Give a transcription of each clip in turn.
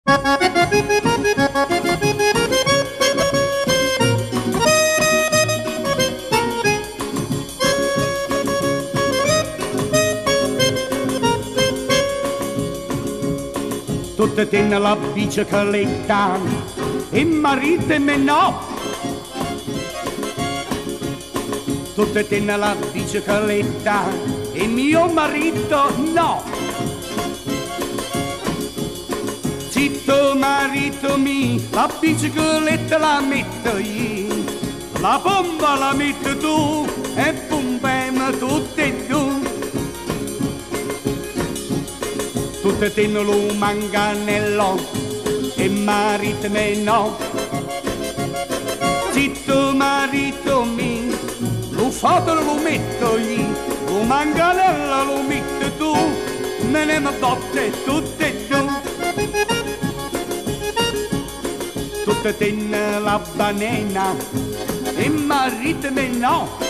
Tutte tenne la bicicletta e marito me no. Tutte tenne la bicicletta e mio marito no. Zitto marito mio, la bicicletta la metto io, la bomba la metti tu e pompiamo tutte e due. Tutte tenne lo manganello e marito me no. Zitto marito mio, lo fatelo lo metto io, lo manganello lo metti tu, me ne botte tutte e due. Tutte tenne la banana e marito me no.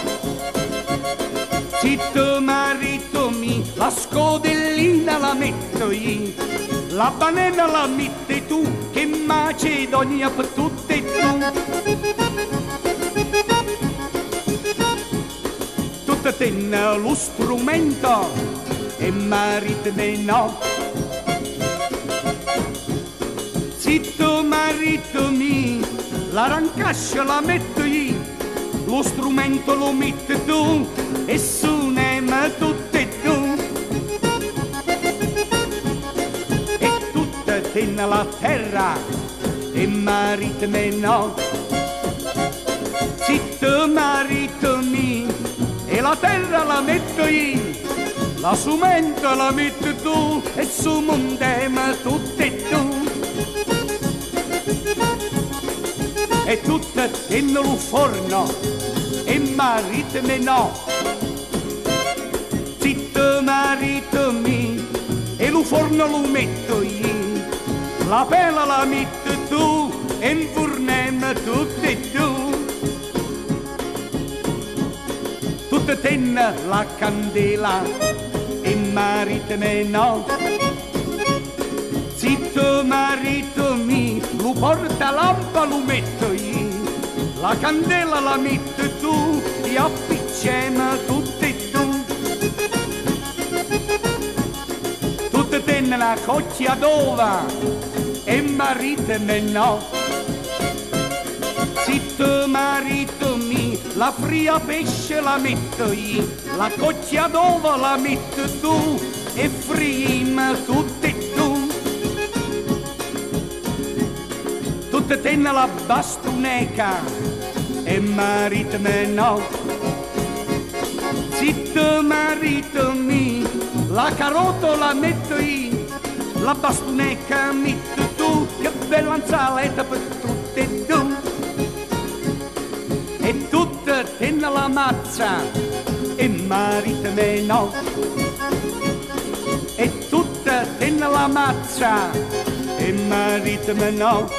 Zitto marito mio, la scodellina la metto io, la banana la metti tu, che Macedonia per tutte e tu. Tutte tenne lo strumento e marito me no. Zitto marito mio, la rancascia la metto io, lo strumento lo metti tu e suoniamo tutte e due. E tutte tenne la terra e marito me no. Zitto marito mio, e la terra la metto io, la sumenta la metti tu e sumontiamo tutte e due. E tutte tenne lo forno e marito me no. Zitto marito mio, e lo forno lo metto io, la pela la metti tu e inforniamo tutte e due. Tutte tenne la candela e marito me no. Zitto marito mio, lo portalampa lo metto io, la candela la metti tu e appicciamo tutte e due. Tutte tenne la coccia d'ova e marito me no. Zitto marito mio, la fria pesce la metto io, la coccia d'ova la metti tu e friimo tutte e due. Tutte tenne la bastuneca e marito me no. Zitto marito mio, la carota la metto io, la bastuneca metti tu, che bella insalata per tutte e due. E tutte tenne la mazza e marito me no. E tutte tenne la mazza e marito me no.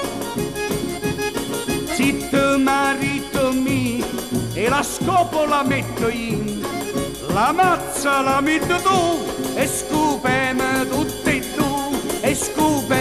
Zitto marito mio, e la scopola metto io, la mazza la metto tu e scopiamo tutte e due, e scopiamo